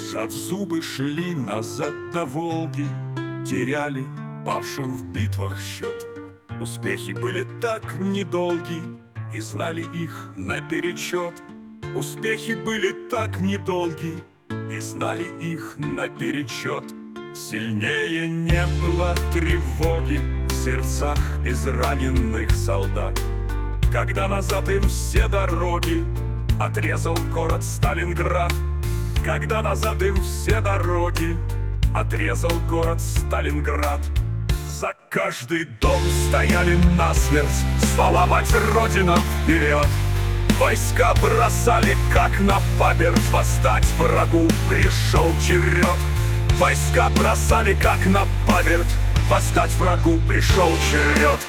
Сжав зубы, шли назад до Волги, теряли павшим в битвах счет. Успехи были так недолги, и знали их наперечет. Успехи были так недолги, и знали их наперечет. Сильнее не было тревоги в сердцах израненных солдат, когда назад им все дороги отрезал город Сталинград. Когда назад им все дороги отрезал город Сталинград. За каждый дом стояли насмерть, звала мать Родина вперед. Войска бросали, как на паберт, восстать врагу пришел черед. Войска бросали, как на паберт, восстать врагу пришел черед.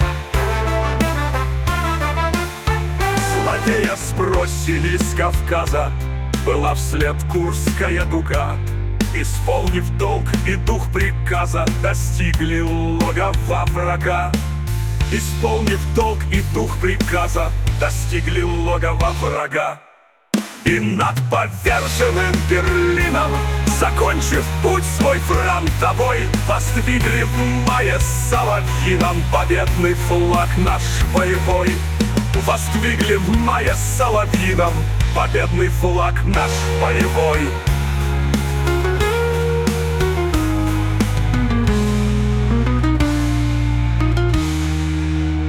Злодея сбросили с Кавказа, была вслед Курская дуга. Исполнив долг и дух приказа, достигли логова врага. Исполнив долг и дух приказа, достигли логова врага. И над поверженным Берлином, закончив путь свой фронтовой, воздвигли в мае с Соловьином победный флаг наш боевой. Воздвигли в мае с Соловьином победный флаг наш боевой.